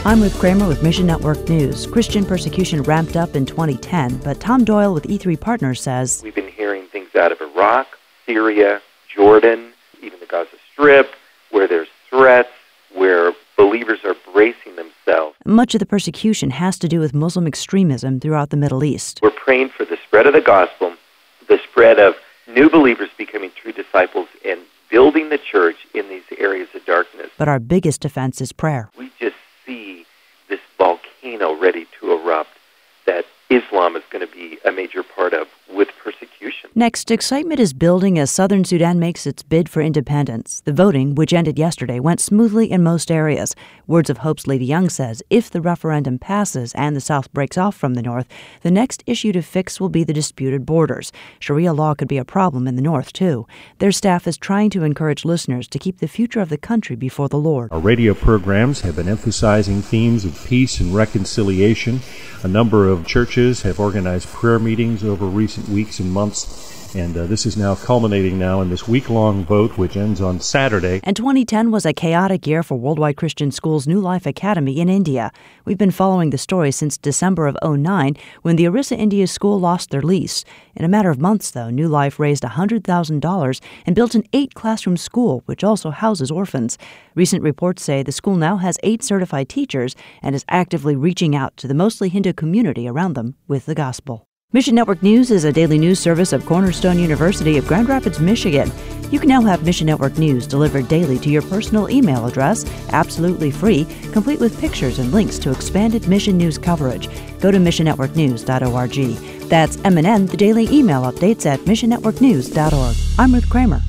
I'm Ruth Kramer with Mission Network News. Christian persecution ramped up in 2010, but Tom Doyle with E3 Partners says, we've been hearing things out of Iraq, Syria, Jordan, even the Gaza Strip, where there's threats, where believers are bracing themselves. Much of the persecution has to do with Muslim extremism throughout the Middle East. We're praying for the spread of the gospel, the spread of new believers becoming true disciples, and building the church in these areas of darkness. But our biggest defense is prayer. We just see this volcano ready to erupt that Islam is going to be a major part of with persecution. Next, excitement is building as southern Sudan makes its bid for independence. The voting, which ended yesterday, went smoothly in most areas. Words of Hope's Lady Young says if the referendum passes and the South breaks off from the North, the next issue to fix will be the disputed borders. Sharia law could be a problem in the North, too. Their staff is trying to encourage listeners to keep the future of the country before the Lord. Our radio programs have been emphasizing themes of peace and reconciliation. A number of churches have organized prayer meetings over recent weeks and months. And this is now culminating now in this week-long vote, which ends on Saturday. And 2010 was a chaotic year for Worldwide Christian School's New Life Academy in India. We've been following the story since December of 2009, when the Orissa India school lost their lease. In a matter of months, though, New Life raised $100,000 and built an 8-classroom school, which also houses orphans. Recent reports say the school now has 8 certified teachers and is actively reaching out to the mostly Hindu community around them with the gospel. Mission Network News is a daily news service of Cornerstone University of Grand Rapids, Michigan. You can now have Mission Network News delivered daily to your personal email address, absolutely free, complete with pictures and links to expanded mission news coverage. Go to missionnetworknews.org. That's MNN, the daily email updates at missionnetworknews.org. I'm Ruth Kramer.